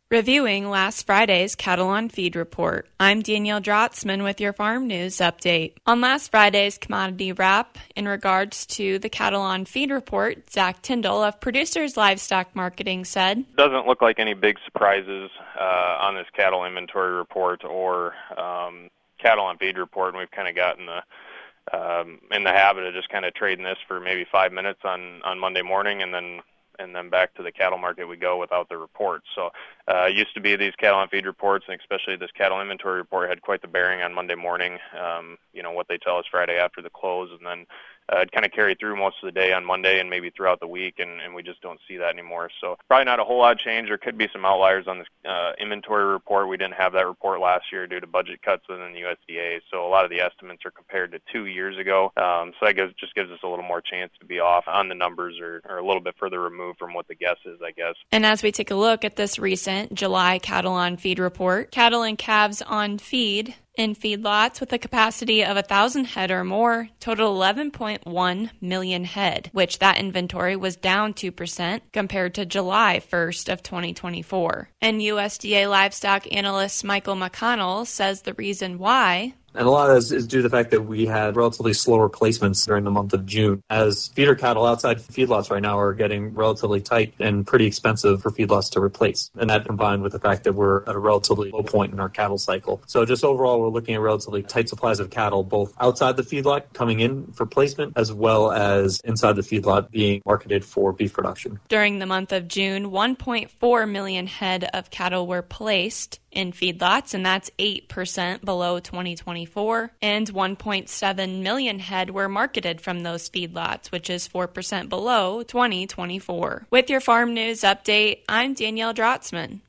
Reviewing last Friday's Cattle on Feed report, I'm Danielle Drotzman with your Farm News Update. On last Friday's commodity wrap, in regards to the Cattle on Feed report, Zach Tyndall of Producers Livestock Marketing said, "Doesn't look like any big surprises on this cattle inventory report or cattle on feed report, and we've kind of gotten in the habit of just kind of trading this for maybe 5 minutes on Monday morning, and then back to the cattle market we go without the report. So it used to be these cattle on feed reports, and especially this cattle inventory report, had quite the bearing on Monday morning, what they tell us Friday after the close, and then it kind of carried through most of the day on Monday and maybe throughout the week, and we just don't see that anymore. So probably not a whole lot of change. There could be some outliers on this inventory report. We didn't have that report last year due to budget cuts within the USDA, so a lot of the estimates are compared to 2 years ago. So that just gives us a little more chance to be off on the numbers or a little bit further removed from what the guess is, I guess. And as we take a look at this recent July cattle on feed report, cattle and calves on feed in feedlots with a capacity of 1,000 head or more total 11.1 million head, which that inventory was down 2% compared to July 1st of 2024. And USDA livestock analyst Michael McConnell says the reason why. And a lot of this is due to the fact that we had relatively slower placements during the month of June, as feeder cattle outside feedlots right now are getting relatively tight and pretty expensive for feedlots to replace. And that combined with the fact that we're at a relatively low point in our cattle cycle. So just overall, we're looking at relatively tight supplies of cattle, both outside the feedlot coming in for placement, as well as inside the feedlot being marketed for beef production. During the month of June, 1.4 million head of cattle were placed in feedlots, and that's 8% below 2024, and 1.7 million head were marketed from those feedlots, which is 4% below 2024. With your Farm News Update, I'm Danielle Drotzman.